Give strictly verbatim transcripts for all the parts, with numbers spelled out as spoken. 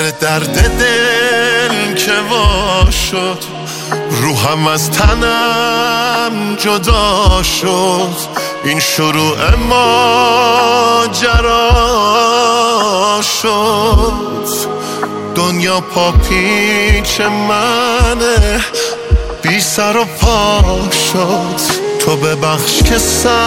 سر درد دل که وا شد، روحم از تنم جدا شد. این شروع ماجرا شد. دنیا پا پیچ منه، بی سر و پا شد. تو ببخش که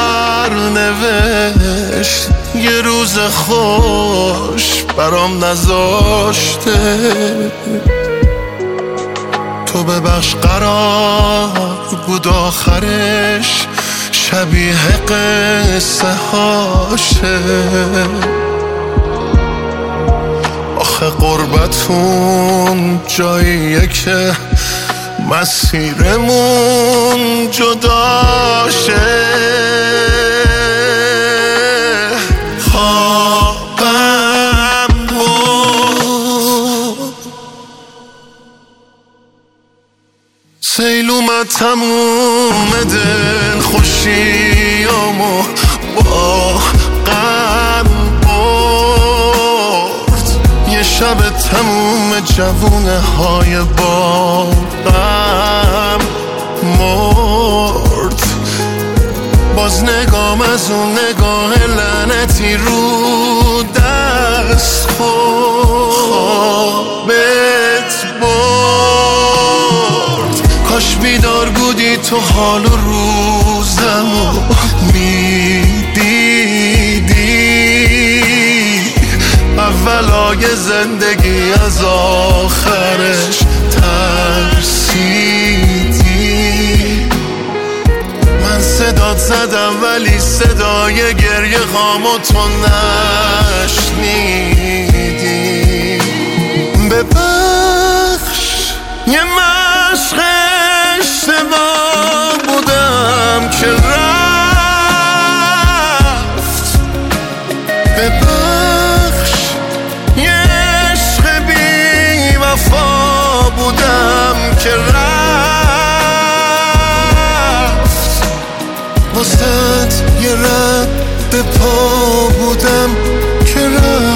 سرنوشت یه روز خوش برام نذاشته. تو ببخش قرار بود آخرش شبیه قصه هاشه. آخه قربتون جاییه که مسیرمون جداشه. خوابم بود سیل اومد تموم دل خوشیامو با غم برد. یه شب تموم جوونه های باغم مرد. باز نگام از اون نگاه لعنتی رو دست خوابت برد. کاش بیدار بودی تو حال و روزمو میدیدی. اولای زندگی از آخرش ترسیدی. من صدات زدم ولی صدای گریه هامو تو نشنیدی. ببخش یه مشق اشتباه بودم که رفت. ببخش یه عشق بی وفا بودم که رفت. واسه یه رد پا بودم که رفت.